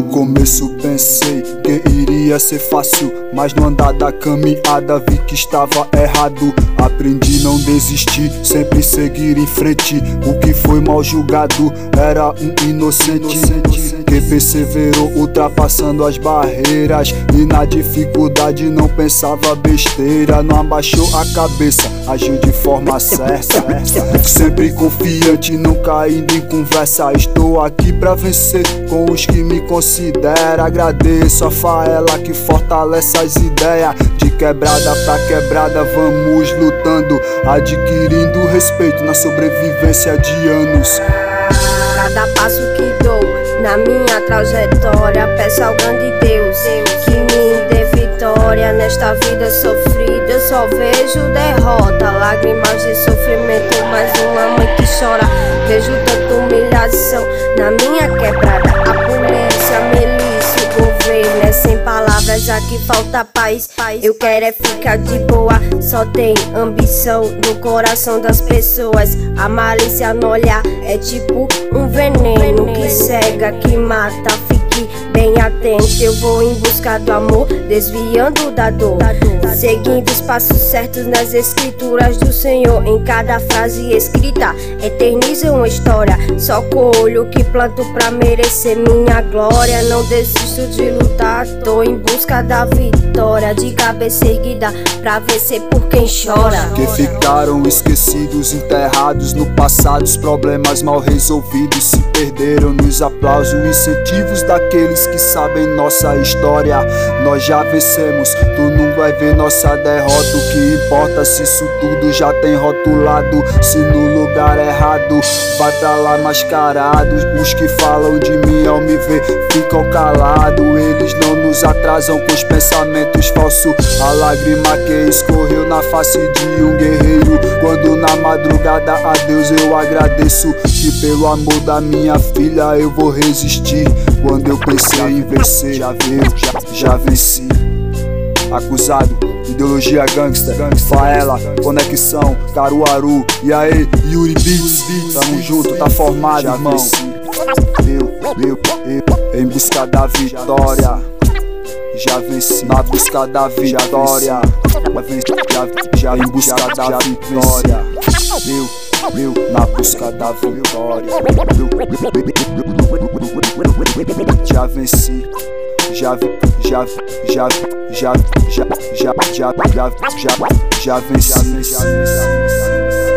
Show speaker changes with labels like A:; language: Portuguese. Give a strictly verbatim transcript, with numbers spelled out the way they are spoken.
A: começo pensei que iria ser fácil, mas no andar da caminhada vi que estava errado. Aprendi não desistir, sempre seguir em frente. O que foi mal julgado era um inocente que perseverou ultrapassando as barreiras, e na dificuldade não pensava besteira. Não abaixou a cabeça, agiu de forma certa, sempre confiante, não caindo em conversa. Estou aqui pra vencer com os que me consideram. Agradeço a faela que fortalece as ideias. De quebrada pra quebrada vamos lutando, adquirindo respeito na sobrevivência de anos.
B: Cada passo que dou na minha trajetória, peço ao grande Deus que me dê vitória. Nesta vida sofrida eu só vejo derrota, lágrimas de sofrimento, mais uma mãe que chora. Vejo tanta humilhação na minha quebrada. A polícia, a milícia, o governo é sem palavras, aqui falta paz. Eu quero é ficar de boa, só tem ambição no coração das pessoas. A malícia no olhar é tipo um veneno que cega, que mata. Fique bem atento, eu vou em busca do amor, desviando da dor, seguindo os passos certos nas escrituras do Senhor. Em cada frase escrita eterniza uma história. Só colho o que planto pra merecer minha glória. Não desisto de lutar, tô em busca da vitória. De cabeça erguida pra vencer por quem chora.
A: Que ficaram esquecidos, enterrados no passado. Os problemas mal resolvidos se perderam nos aplausos e incentivos daqueles que sabem nossa história. Nós já vencemos, tu não vai ver nossa derrota. O que importa se isso tudo já tem rotulado. Se no lugar errado, vai pra lá mascarados. Os que falam de mim ao me ver ficam calados. Eles não nos atrasam com os pensamentos falsos. A lágrima que escorreu na face de um guerreiro, quando na madrugada a Deus eu agradeço, que pelo amor da minha filha eu vou resistir. Quando eu pensei em vencer, já veio, já, já venci. Acusado, ideologia gangsta, faela, conexão, Caruaru. E aí, Yuri Beats, tamo junto, tá formado, já irmão. Eu, eu, eu, em busca da vitória. Já venci, na busca da vitória. Já venci, já, já em busca da vitória. Eu, eu, na busca da vitória. Já venci, já, já, já, já, já, já, já, já, já, já venci.